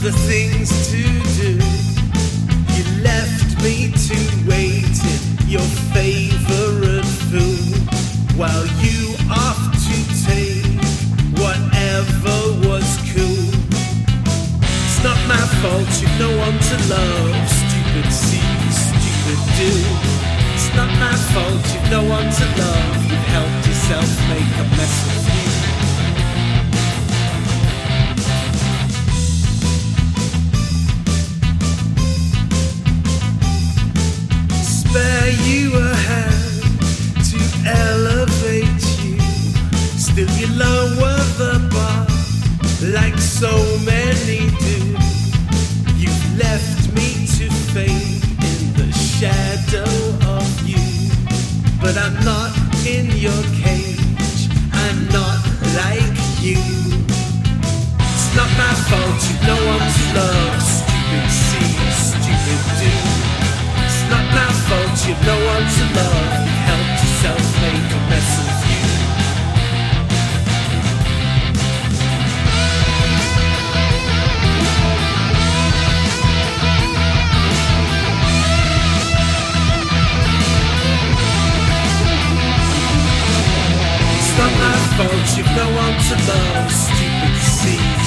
other things to do. You left me to wait in your favorite fool, while you off to take whatever was cool. It's not my fault, you've no one to love. Stupid see, stupid do. It's not my fault, you've no one to love. You've helped yourself make a mess of you. Spare you a hand to elevate you. Still you lower the bar like so many do. You've left me to fade in the shadow of you, but I'm not in your cage, I'm not like you. It's not my fault, you've no one to love. Stupid see, stupid do. It's not my fault, you've no one to love. You've helped yourself make a mess of you. It's not my fault, you've no one to love. Stupid see,